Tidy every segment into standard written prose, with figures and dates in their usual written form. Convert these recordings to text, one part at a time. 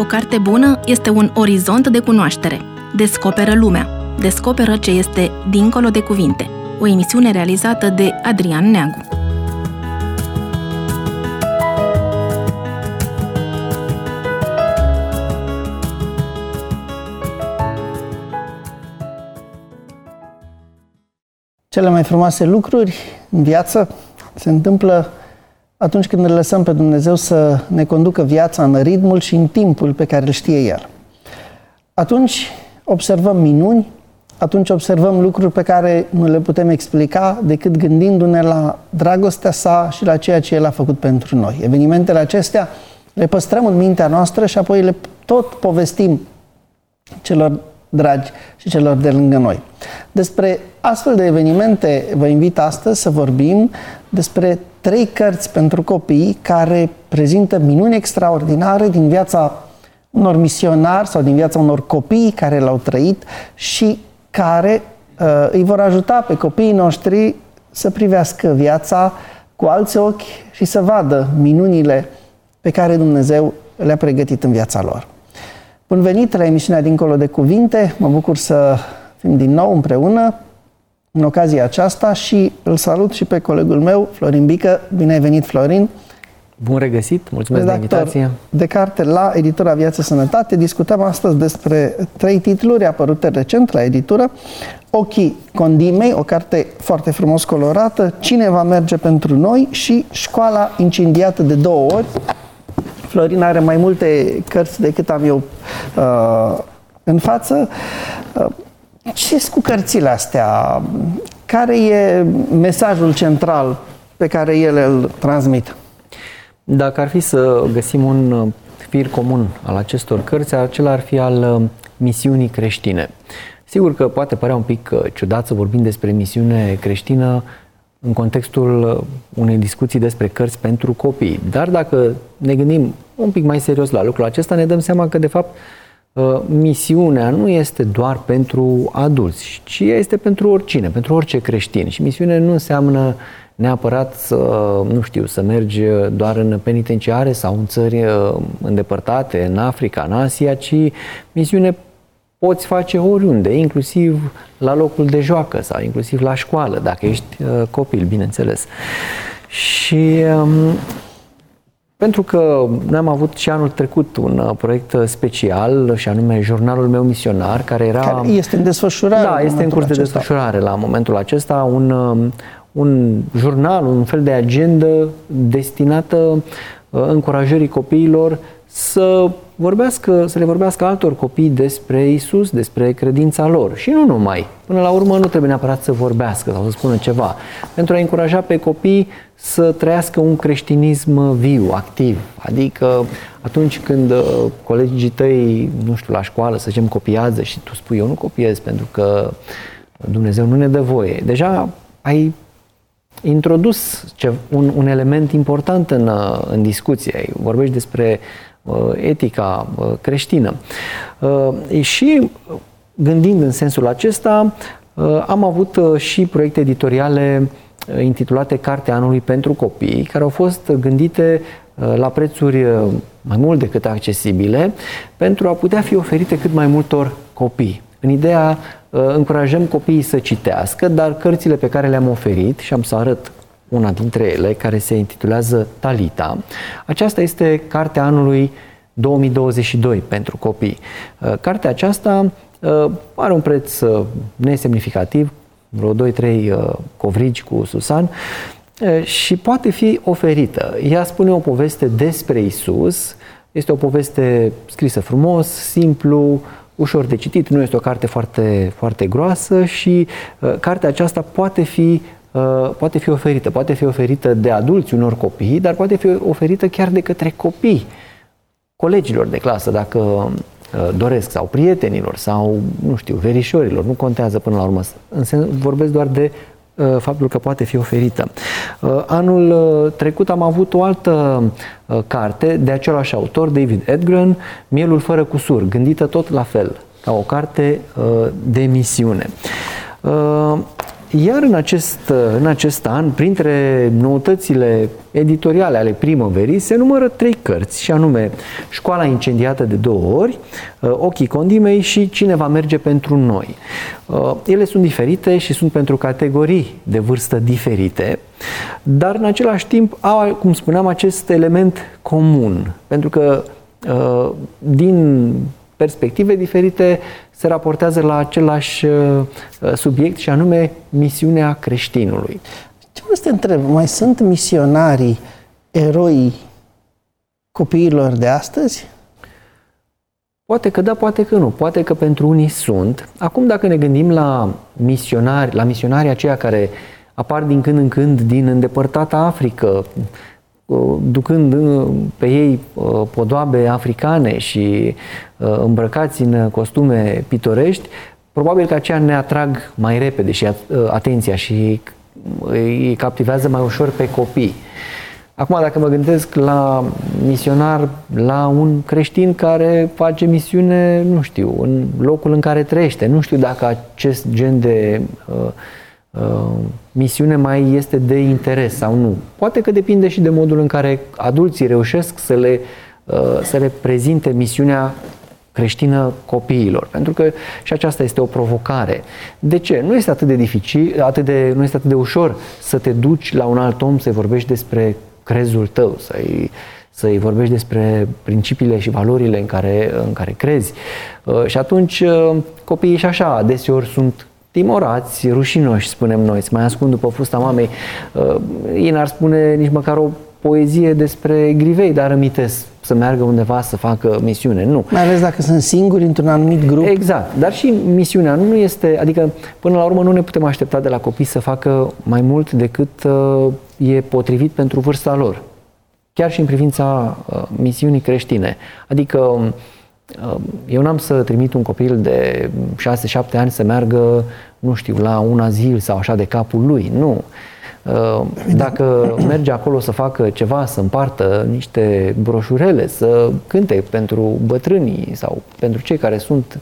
O carte bună este un orizont de cunoaștere. Descoperă lumea. Descoperă ce este dincolo de cuvinte. O emisiune realizată de Adrian Neagu. Cele mai frumoase lucruri în viață se întâmplă atunci când îl lăsăm pe Dumnezeu să ne conducă viața în ritmul și în timpul pe care îl știe El. Atunci observăm minuni, atunci observăm lucruri pe care nu le putem explica decât gândindu-ne la dragostea sa și la ceea ce El a făcut pentru noi. Evenimentele acestea le păstrăm în mintea noastră și apoi le tot povestim celor dragi și celor de lângă noi. Despre astfel de evenimente vă invit astăzi să vorbim despre 3 cărți pentru copii care prezintă minuni extraordinare din viața unor misionari sau din viața unor copii care l-au trăit și care îi vor ajuta pe copiii noștri să privească viața cu alți ochi și să vadă minunile pe care Dumnezeu le-a pregătit în viața lor. Bun venit la emisiunea Dincolo de Cuvinte, mă bucur să fim din nou împreună în ocazia aceasta și îl salut și pe colegul meu, Florin Bică. Bine ai venit, Florin! Bun regăsit, mulțumesc de invitație! De carte la editura Viață Sănătate. Discutăm astăzi despre 3 titluri apărute recent la editură. Ochii Condimei, o carte foarte frumos colorată, Cine va merge pentru noi și Școala incendiată de 2 ori. Florin are mai multe cărți decât am eu în față. Ce-s cu cărțile astea? Care e mesajul central pe care ele îl transmit? Dacă ar fi să găsim un fir comun al acestor cărți, acela ar fi al misiunii creștine. Sigur că poate părea un pic ciudat să vorbim despre misiune creștină în contextul unei discuții despre cărți pentru copii. Dar dacă ne gândim un pic mai serios la lucrul acesta, ne dăm seama că, de fapt, misiunea nu este doar pentru adulți, ci este pentru oricine, pentru orice creștin. Și misiune nu înseamnă neapărat să mergi doar în penitenciare sau în țări îndepărtate, în Africa, în Asia, ci misiune poți face oriunde, inclusiv la locul de joacă sau inclusiv la școală, dacă ești copil, bineînțeles. Și pentru că noi am avut și anul trecut un proiect special, și anume Jurnalul meu misionar, care este în desfășurare. Da, este în curs de desfășurare la momentul acesta, un jurnal, un fel de agendă destinată încurajării copiilor să le vorbească altor copii despre Isus, despre credința lor. Și nu numai. Până la urmă nu trebuie neapărat să vorbească sau să spună ceva. Pentru a încuraja pe copii să trăiască un creștinism viu, activ. Adică atunci când colegii tăi, la școală, să zicem, copiază și tu spui, eu nu copiez pentru că Dumnezeu nu ne dă voie. Deja ai introdus un element important în discuție. Vorbești despre etica creștină. Și gândind în sensul acesta, am avut și proiecte editoriale intitulate Cartea Anului pentru copii, care au fost gândite la prețuri mai mult decât accesibile pentru a putea fi oferite cât mai multor copii. În ideea încurajăm copiii să citească, dar cărțile pe care le-am oferit, și am să arăt una dintre ele, care se intitulează Talita. Aceasta este Cartea Anului 2022 pentru copii. Cartea aceasta are un preț nesemnificativ, vreo 2-3 covrigi cu susan, și poate fi oferită. Ea spune o poveste despre Isus. Este o poveste scrisă frumos, simplu, ușor de citit, nu este o carte foarte, foarte groasă și cartea aceasta poate fi oferită de adulți unor copii, dar poate fi oferită chiar de către copii, colegilor de clasă, dacă doresc, sau prietenilor, sau, verișorilor, nu contează până la urmă. Vorbesc doar de faptul că poate fi oferită. Anul trecut am avut o altă carte de același autor, David Edgren, Mielul fără cusur, gândită tot la fel, ca o carte de misiune. Iar în acest an, printre noutățile editoriale ale primăverii, se numără 3 cărți, și anume Școala incendiată de 2 ori, Ochii condimei și Cine va merge pentru noi. Ele sunt diferite și sunt pentru categorii de vârstă diferite, dar în același timp au, cum spuneam, acest element comun, pentru că din perspective diferite se raportează la același subiect, și anume misiunea creștinului. Ce vreau să te întreb, mai sunt misionarii eroi copiilor de astăzi? Poate că da, poate că nu. Poate că pentru unii sunt. Acum, dacă ne gândim la misionarii aceia care apar din când în când din îndepărtata Africă, ducând pe ei podoabe africane și îmbrăcați în costume pitorești, probabil că aceia ne atrag mai repede și atenția și îi captivează mai ușor pe copii. Acum, dacă mă gândesc la misionar, la un creștin care face misiune, nu știu, în locul în care trăiește, nu știu dacă acest gen de misiune mai este de interes sau nu. Poate că depinde și de modul în care adulții reușesc să le prezinte misiunea creștină copiilor, pentru că și aceasta este o provocare. De ce? Nu este atât de dificil, nu este atât de ușor să te duci la un alt om, să-i vorbești despre crezul tău, să-i vorbești despre principiile și valorile în care crezi. Și atunci copiii și așa adeseori sunt timorați, rușinoși, spunem noi, se mai ascund după fusta mamei. Ei n-ar spune nici măcar o poezie despre grivei, dar îmitesc să meargă undeva să facă misiune. Nu. Mai ales dacă sunt singuri într-un anumit grup. Exact. Dar și misiunea nu este, adică până la urmă nu ne putem aștepta de la copii să facă mai mult decât e potrivit pentru vârsta lor. Chiar și în privința misiunii creștine. Adică eu n-am să trimit un copil de 6-7 ani să meargă, nu știu, la un azil sau așa de capul lui. Nu. Dacă merge acolo să facă ceva, să împartă niște broșurele, să cânte pentru bătrânii sau pentru cei care sunt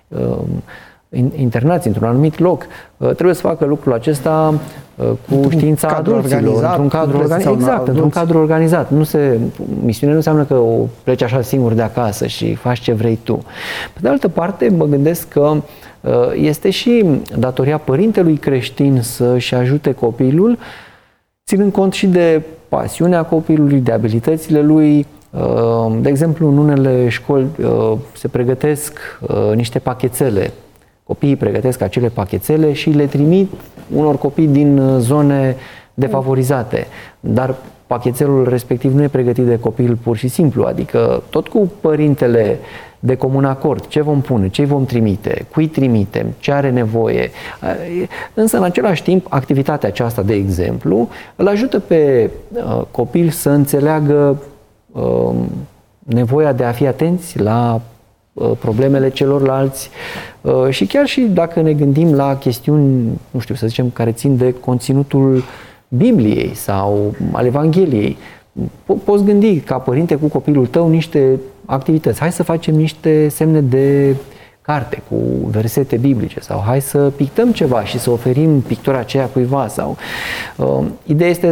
internați într-un anumit loc, trebuie să facă lucrul acesta cu știința adulților, într-un cadru organizat. Exact, într-un cadru organizat. Misiunea nu înseamnă că o pleci așa singur de acasă și faci ce vrei tu. Pe de altă parte, mă gândesc că este și datoria părintelui creștin să-și ajute copilul, ținând cont și de pasiunea copilului, de abilitățile lui. De exemplu, în unele școli se pregătesc niște pachețele. Copiii pregătesc acele pachețele și le trimit unor copii din zone defavorizate. Dar pachetelul respectiv nu e pregătit de copil pur și simplu, adică tot cu părintele de comun acord, ce vom pune, ce vom trimite, cui trimitem, ce are nevoie. Însă, în același timp, activitatea aceasta, de exemplu, îl ajută pe copil să înțeleagă nevoia de a fi atenți la problemele celorlalți și chiar și dacă ne gândim la chestiuni, nu știu, să zicem, care țin de conținutul Bibliei sau al Evangheliei, poți gândi ca părinte cu copilul tău niște activități. Hai să facem niște semne de carte cu versete biblice sau hai să pictăm ceva și să oferim pictura aceea cuiva sau ideea este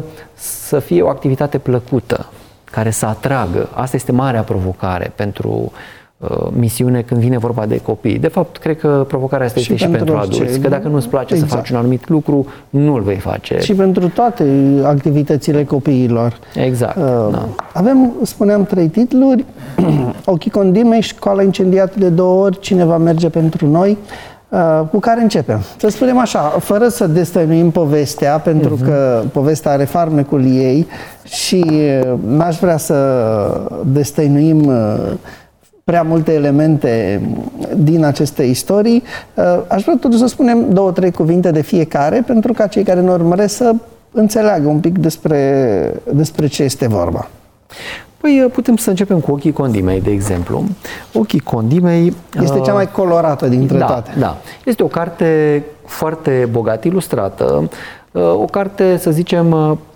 să fie o activitate plăcută care să atragă. Asta este marea provocare pentru misiune când vine vorba de copii. De fapt, cred că provocarea asta este și pentru adulți. Că dacă nu-ți place să faci un anumit lucru, nu-l vei face. Și pentru toate activitățile copiilor. Exact. Da. Avem, spuneam, 3 titluri. Ochii condimei, Școala incendiată de 2 ori, Cine va merge pentru noi. Cu care începem? Să spunem așa, fără să destăinuim povestea, pentru că povestea are farmecul ei și n-aș vrea să destăinuim prea multe elemente din aceste istorii. Aș vrea totuși să spunem 2-3 cuvinte de fiecare, pentru ca cei care ne urmăresc să înțeleagă un pic despre ce este vorba. Păi putem să începem cu Ochii condimei, de exemplu. Ochii condimei este cea mai colorată dintre toate. Da. Este o carte foarte bogat ilustrată, o carte, să zicem,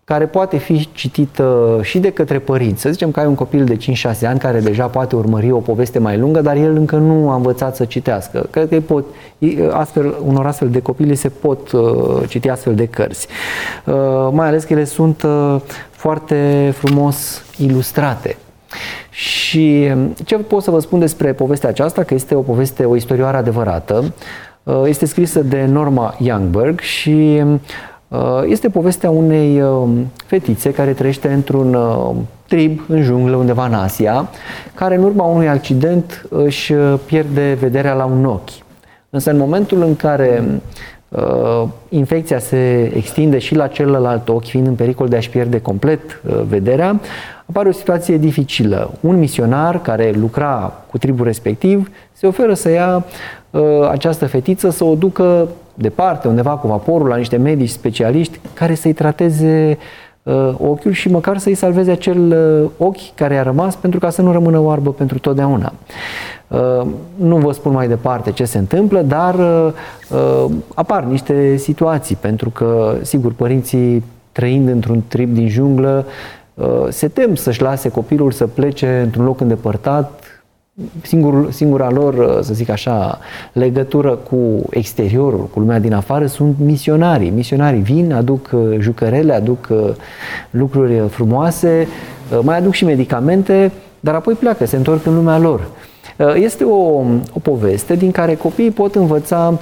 care poate fi citită și de către părinți. Să zicem că ai un copil de 5-6 ani care deja poate urmări o poveste mai lungă, dar el încă nu a învățat să citească. Cred că unor astfel de copii se pot citi astfel de cărți. Mai ales că ele sunt foarte frumos ilustrate. Și ce pot să vă spun despre povestea aceasta? Că este o istorioară adevărată. Este scrisă de Norma Youngberg și este povestea unei fetițe care trăiește într-un trib în junglă undeva în Asia, care în urma unui accident își pierde vederea la un ochi. Însă în momentul în care infecția se extinde și la celălalt ochi, fiind în pericol de a-și pierde complet vederea, apare o situație dificilă. Un misionar care lucra cu tribul respectiv se oferă să ia această fetiță, să o ducă departe, undeva cu vaporul, la niște medici specialiști care să-i trateze ochiul și măcar să-i salveze acel ochi care i-a rămas, pentru ca să nu rămână oarbă pentru totdeauna. Nu vă spun mai departe ce se întâmplă, dar apar niște situații, pentru că, sigur, părinții, trăind într-un trib din junglă, se tem să-și lase copilul să plece într-un loc îndepărtat. Singura lor, să zic așa, legătură cu exteriorul, cu lumea din afară, sunt misionarii. Misionarii vin, aduc jucărele, aduc lucruri frumoase, mai aduc și medicamente, dar apoi pleacă, se întorc în lumea lor. Este o poveste din care copiii pot învăța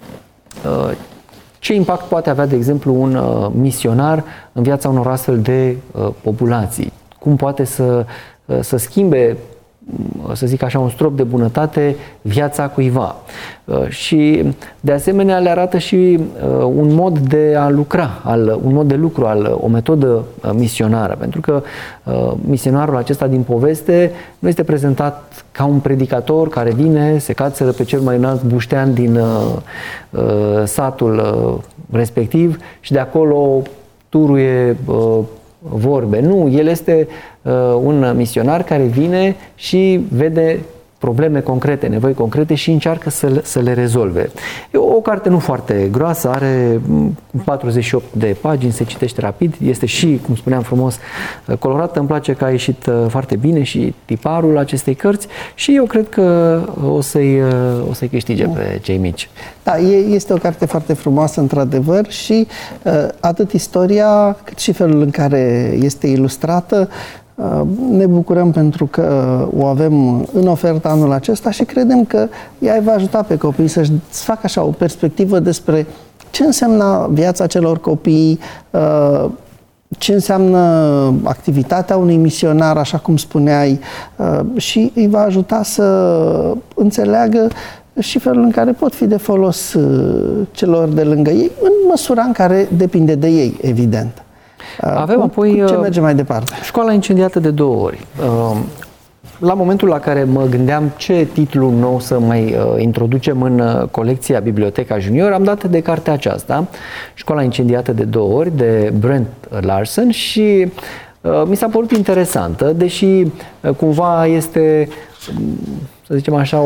ce impact poate avea, de exemplu, un misionar în viața unor astfel de populații. Cum poate să schimbe, să zic așa, un strop de bunătate viața cuiva. Și de asemenea le arată și un mod de a lucra, un mod de lucru, o metodă misionară, pentru că misionarul acesta din poveste nu este prezentat ca un predicator care vine, se cațără pe cel mai înalt buștean din satul respectiv și de acolo turuie vorbe. Nu, el este un misionar care vine și vede probleme concrete, nevoi concrete și încearcă să le rezolve. E o carte nu foarte groasă, are 48 de pagini, se citește rapid, este și, cum spuneam, frumos colorată. Îmi place că a ieșit foarte bine și tiparul acestei cărți și eu cred că o să-i câștige pe cei mici. Da, este o carte foarte frumoasă, într-adevăr, și atât istoria cât și felul în care este ilustrată. Ne bucurăm pentru că o avem în ofertă anul acesta și credem că ea va ajuta pe copii să-și facă așa o perspectivă despre ce înseamnă viața celor copii, ce înseamnă activitatea unui misionar, așa cum spuneai, și îi va ajuta să înțeleagă și felul în care pot fi de folos celor de lângă ei, în măsura în care depinde de ei, evident. Avem apoi ce merge mai departe? Școala incendiată de 2 ori. La momentul la care mă gândeam ce titlu nou să mai introducem în colecția Biblioteca Junior, am dat de cartea aceasta, Școala incendiată de 2 ori, de Brent Larsen, și mi s-a părut interesantă, deși cumva este, să zicem așa,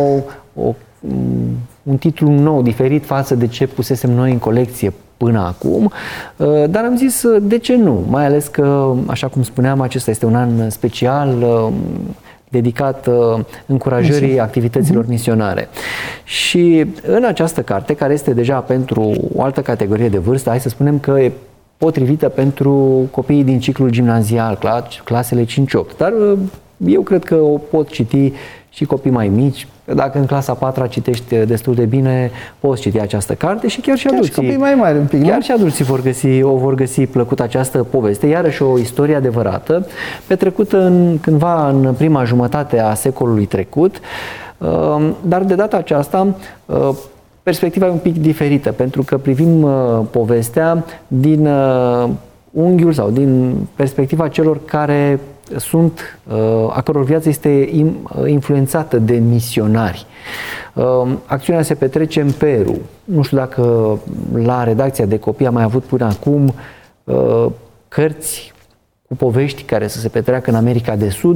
un titlu nou, diferit față de ce pusesem noi în colecție până acum, dar am zis de ce nu, mai ales că, așa cum spuneam, acesta este un an special dedicat încurajării activităților misionare. Și în această carte, care este deja pentru o altă categorie de vârstă, hai să spunem că e potrivită pentru copiii din ciclul gimnazial, clasele 5-8, dar eu cred că o pot citi și copii mai mici. Dacă în clasa 4-a citești destul de bine, poți citi această carte și chiar și adulții. Chiar și copii mai mari un pic, chiar și adulții vor găsi plăcut această poveste, iarăși o istorie adevărată, petrecută cândva în prima jumătate a secolului trecut, dar de data aceasta perspectiva e un pic diferită, pentru că privim povestea din unghiul sau din perspectiva celor care sunt, a căror viață este influențată de misionari. Acțiunea se petrece în Peru. Nu știu dacă la redacția de copii am mai avut până acum cărți cu povești care să se petreacă în America de Sud.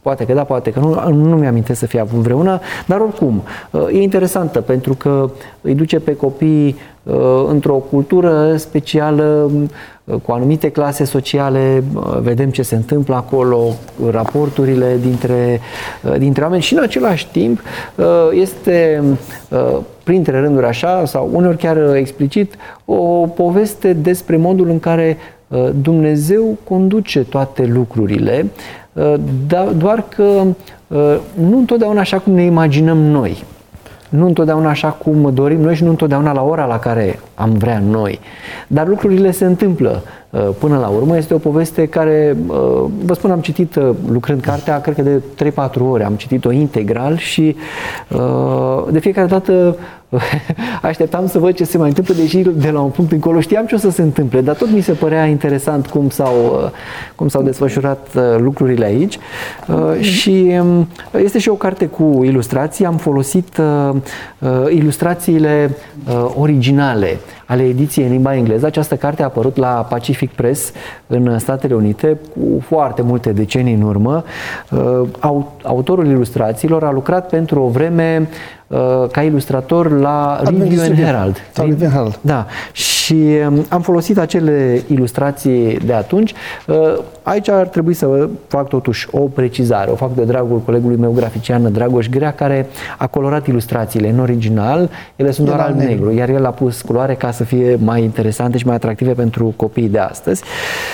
Poate că da, poate că nu mi-amintesc să fie avut vreuna, dar oricum e interesantă pentru că îi duce pe copii într-o cultură specială, cu anumite clase sociale, vedem ce se întâmplă acolo, raporturile dintre oameni și în același timp este printre rânduri așa, sau uneori chiar explicit, o poveste despre modul în care Dumnezeu conduce toate lucrurile, doar că nu întotdeauna așa cum ne imaginăm noi. Nu întotdeauna așa cum dorim noi și nu întotdeauna la ora la care am vrea noi. Dar lucrurile se întâmplă până la urmă. Este o poveste care, vă spun, am citit lucrând cartea, cred că de 3-4 ore, am citit-o integral și de fiecare dată așteptam să văd ce se mai întâmplă, deși de la un punct încolo știam ce o să se întâmple, dar tot mi se părea interesant cum s-au desfășurat lucrurile aici. Și este și o carte cu ilustrații. Am folosit ilustrațiile originale ale ediției în limba engleză. Această carte a apărut la Pacific Press în Statele Unite cu foarte multe decenii în urmă. Autorul ilustrațiilor a lucrat pentru o vreme ca ilustrator la Review and Herald. Da. Și am folosit acele ilustrații de atunci. Aici ar trebui să fac totuși o precizare. O fac de dragul colegului meu grafician Dragoș Grea, care a colorat ilustrațiile în original. Ele sunt doar alb-negru, iar el a pus culoare ca să fie mai interesante și mai atractive pentru copiii de astăzi.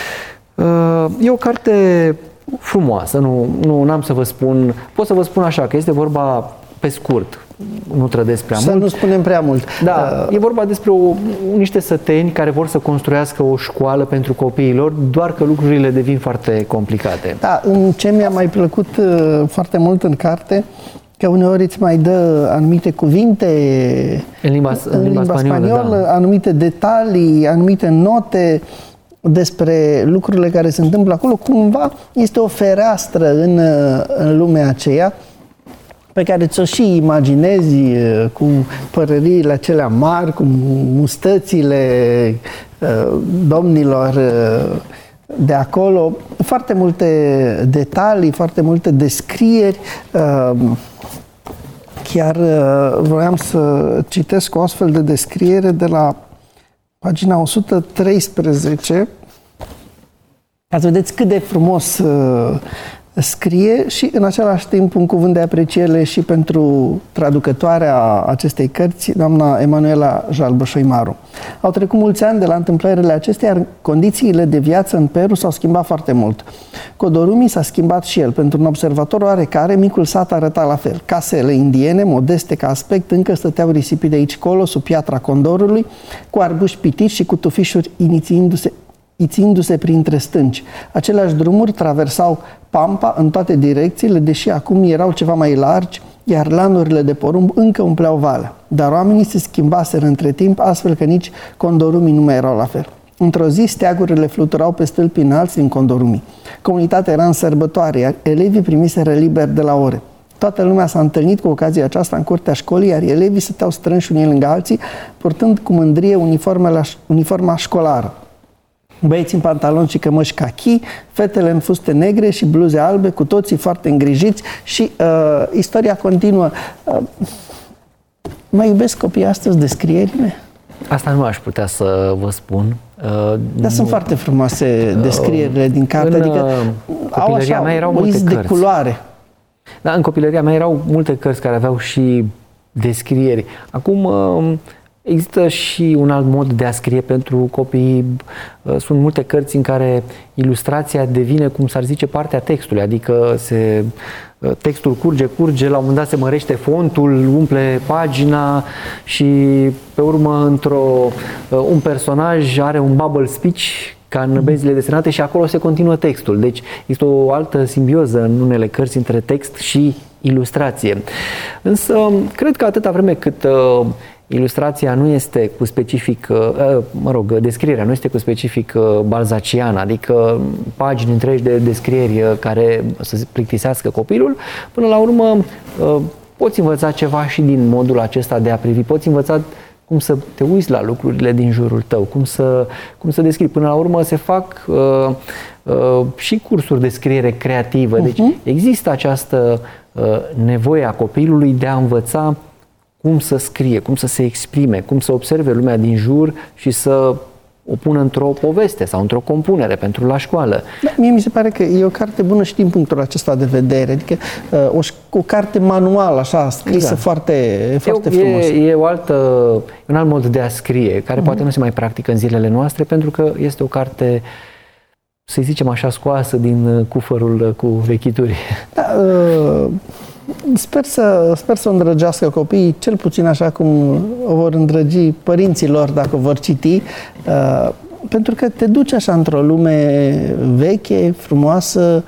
E o carte frumoasă, nu am să vă spun, pot să vă spun așa, că este vorba pe scurt, nu trădesc prea mult. Să nu spunem prea mult. Da, e vorba despre niște săteni care vor să construiască o școală pentru copiilor, doar că lucrurile devin foarte complicate. Da, ce mi-a mai plăcut foarte mult în carte, că uneori îți mai dă anumite cuvinte în limba spaniolă, da. Anumite detalii, anumite note despre lucrurile care se întâmplă acolo. Cumva este o fereastră în lumea aceea pe care ți-o și imaginezi, cu părăriile acelea mari, cu mustățile domnilor de acolo, foarte multe detalii, foarte multe descrieri. Chiar vroiam să citesc o astfel de descriere de la pagina 113, ca să vedeți cât de frumos scrie și în același timp un cuvânt de apreciere și pentru traducătoarea acestei cărți, doamna Emanuela Jalbășoi-Maru. Au trecut mulți ani de la întâmplările acestea, iar condițiile de viață în Peru s-au schimbat foarte mult. Kodorumi s-a schimbat și el. Pentru un observator oarecare, micul sat arăta la fel. Casele indiene, modeste ca aspect, încă stăteau risipi de aici-colo, sub piatra condorului, cu arbuși pitici și cu tufișuri ițindu-se printre stânci. Aceleași drumuri traversau pampa în toate direcțiile, deși acum erau ceva mai largi, iar lanurile de porumb încă umpleau valea. Dar oamenii se schimbaseră între timp, astfel că nici condorumii nu mai erau la fel. Într-o zi, steagurile fluturau pe stâlpi înalți din condorumii. Comunitatea era în sărbătoare, iar elevii primiseră liber de la ore. Toată lumea s-a întâlnit cu ocazia aceasta în curtea școlii, iar elevii stăteau strânși unii lângă alții, purtând cu mândrie uniforma școlară. Băieți în pantaloni și cămăși cachi, fetele în fuste negre și bluze albe, cu toții foarte îngrijiți și istoria continuă. Mai iubesc copiii astăzi descrierile? Asta nu aș putea să vă spun. Dar sunt foarte frumoase descrierile din carte, adică au așa mea erau multe de culoare. Da, în copilăria mea erau multe cărți care aveau și descrieri. Acum există și un alt mod de a scrie pentru copii. Sunt multe cărți în care ilustrația devine, cum s-ar zice, partea textului, adică textul curge, la un moment dat se mărește fontul, umple pagina și pe urmă un personaj are un bubble speech ca în benzile desenate și acolo se continuă textul. Deci este o altă simbioză în unele cărți între text și ilustrație. Însă, cred că atâta vreme cât ilustrația nu este cu specific, descrierea nu este cu specific balzacian, adică pagini întregi de descrieri care să plictisească copilul, până la urmă poți învăța ceva și din modul acesta de a privi, poți învăța cum să te uiți la lucrurile din jurul tău, cum să descrii. Până la urmă se fac și cursuri de scriere creativă. Deci există această nevoie a copilului de a învăța cum să scrie, cum să se exprime, cum să observe lumea din jur și să o pună într-o poveste sau într-o compunere pentru la școală. Da, mie mi se pare că e o carte bună și din punctul acesta de vedere, adică o carte manual, așa, scrisă foarte frumos. E un alt mod de a scrie, care poate nu se mai practică în zilele noastre, pentru că este o carte, să zicem așa, scoasă din cufărul cu vechituri. Da, sper să o îndrăgească copiii, cel puțin așa cum o vor îndrăgi părinților dacă o vor citi, pentru că te duci așa într-o lume veche, frumoasă,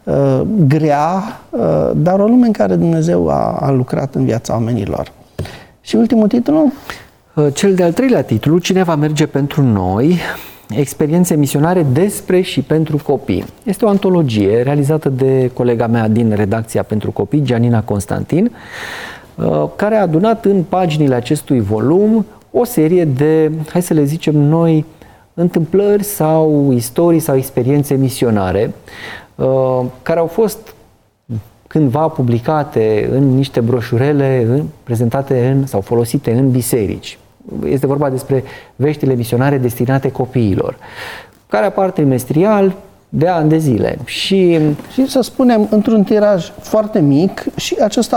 grea, dar o lume în care Dumnezeu a lucrat în viața oamenilor. Și ultimul titlu? Cel de-al treilea titlu, Cine va merge pentru noi? Experiențe misionare despre și pentru copii. Este o antologie realizată de colega mea din redacția pentru copii, Gianina Constantin, care a adunat în paginile acestui volum o serie de, hai să le zicem noi, întâmplări sau istorii sau experiențe misionare, care au fost cândva publicate în niște broșurele prezentate sau folosite în biserici. Este vorba despre veștile misionare destinate copiilor, care apar trimestrial de ani de zile. Și să spunem, într-un tiraj foarte mic, și acesta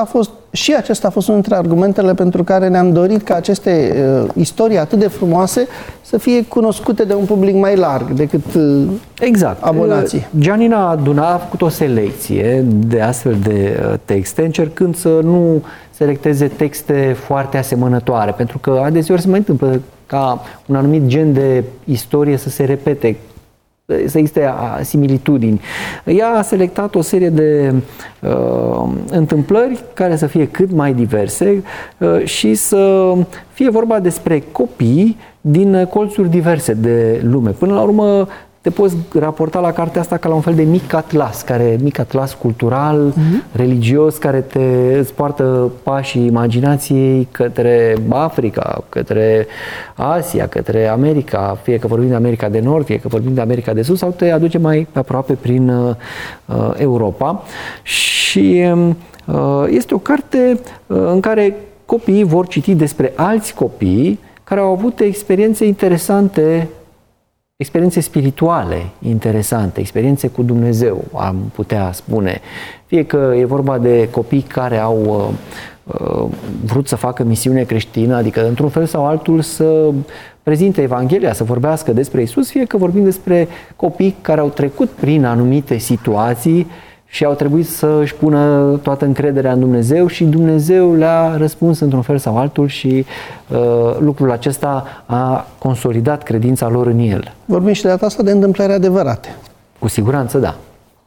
a fost unul dintre argumentele pentru care ne-am dorit ca aceste istorii atât de frumoase să fie cunoscute de un public mai larg decât abonații. Gianina a făcut o selecție de astfel de texte, încercând să nu selecteze texte foarte asemănătoare, pentru că adeseori se mai întâmplă ca un anumit gen de istorie să se repete, să existe similitudini. Ea a selectat o serie de întâmplări care să fie cât mai diverse și să fie vorba despre copii din colțuri diverse de lume. Până la urmă, te poți raporta la cartea asta ca la un fel de mic atlas cultural, religios, care îți poartă pașii imaginației către Africa, către Asia, către America, fie că vorbim de America de Nord, fie că vorbim de America de Sud, sau te aduce mai aproape prin Europa. Și este o carte în care copiii vor citi despre alți copii care au avut experiențe interesante, experiențe spirituale interesante, experiențe cu Dumnezeu, am putea spune. Fie că e vorba de copii care au vrut să facă misiune creștină, adică într-un fel sau altul să prezinte Evanghelia, să vorbească despre Isus, fie că vorbim despre copii care au trecut prin anumite situații și au trebuit să își pună toată încrederea în Dumnezeu și Dumnezeu le-a răspuns într-un fel sau altul și lucrul acesta a consolidat credința lor în El. Vorbim și de data asta de întâmplări adevărate. Cu siguranță, da.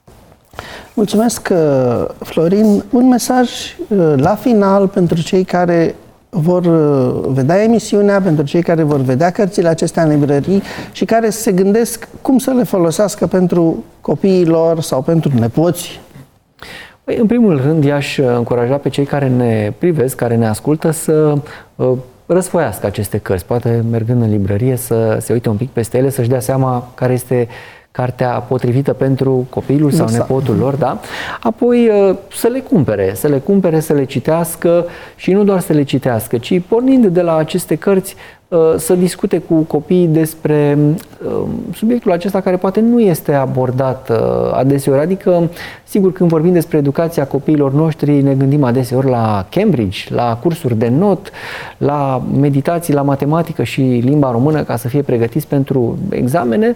Mulțumesc, Florin. Un mesaj la final pentru cei care vor vedea emisiunea, pentru cei care vor vedea cărțile acestea în librării și care se gândesc cum să le folosească pentru copiii lor sau pentru nepoți. În primul rând, i-aș încuraja pe cei care ne privesc, care ne ascultă, să răsfoiască aceste cărți. Poate mergând în librărie să se uite un pic peste ele, să-și dea seama care este cartea potrivită pentru copilul sau nepotul lor, da? Apoi să le cumpere, să le citească și nu doar să le citească, ci pornind de la aceste cărți să discute cu copiii despre subiectul acesta care poate nu este abordat adeseori. Adică, sigur, când vorbim despre educația copiilor noștri, ne gândim adeseori la Cambridge, la cursuri de not, la meditații, la matematică și limba română ca să fie pregătiți pentru examene.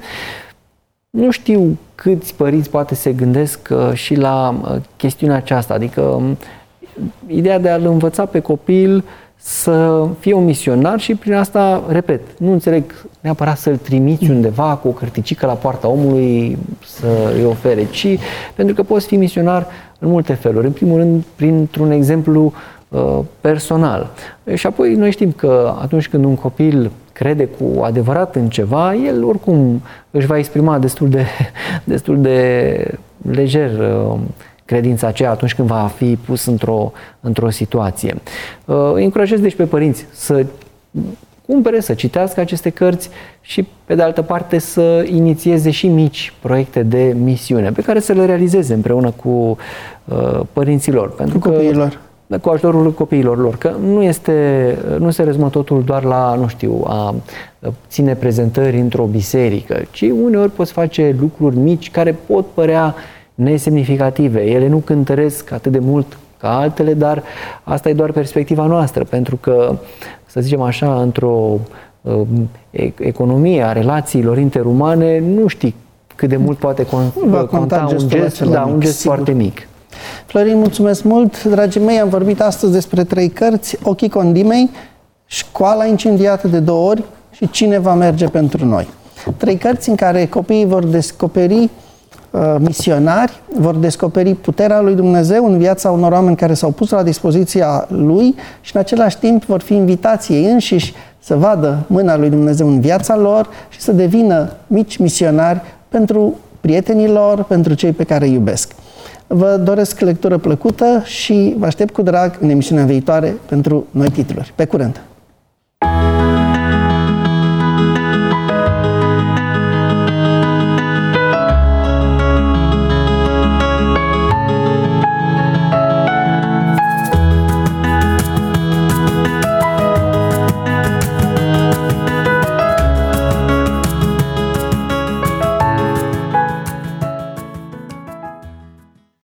Nu știu câți părinți poate se gândesc și la chestiunea aceasta, adică ideea de a-l învăța pe copil să fie un misionar și prin asta, repet, nu înțeleg neapărat să-l trimiți undeva cu o cărticică la poarta omului să îi ofere, ci pentru că poți fi misionar în multe feluri. În primul rând, printr-un exemplu personal. Și apoi noi știm că atunci când un copil crede cu adevărat în ceva, el oricum își va exprima destul de lejer credința aceea atunci când va fi pus într-o situație. Îi încurajez deci pe părinți să cumpere, să citească aceste cărți și, pe de altă parte, să inițieze și mici proiecte de misiune pe care să le realizeze împreună cu părinții lor. Pentru că, copiilor. Cu ajutorul copiilor lor. Că nu se rezumă totul doar la, nu știu, a ține prezentări într-o biserică, ci uneori poți face lucruri mici care pot părea nesemnificative. Ele nu cântăresc atât de mult ca altele, dar asta e doar perspectiva noastră, pentru că, să zicem așa, într-o economie a relațiilor interumane, nu știi cât de mult poate conta un gest foarte mic. Florin, mulțumesc mult! Dragii mei, am vorbit astăzi despre 3 cărți: Ochii Condimei, Școala incendiată de 2 ori și Cine va merge pentru noi. 3 cărți în care copiii vor descoperi misionari, vor descoperi puterea lui Dumnezeu în viața unor oameni care s-au pus la dispoziția lui și în același timp vor fi invitați ei înșiși să vadă mâna lui Dumnezeu în viața lor și să devină mici misionari pentru prietenii lor, pentru cei pe care îi iubesc. Vă doresc lectură plăcută și vă aștept cu drag în emisiunea viitoare pentru noi titluri. Pe curând!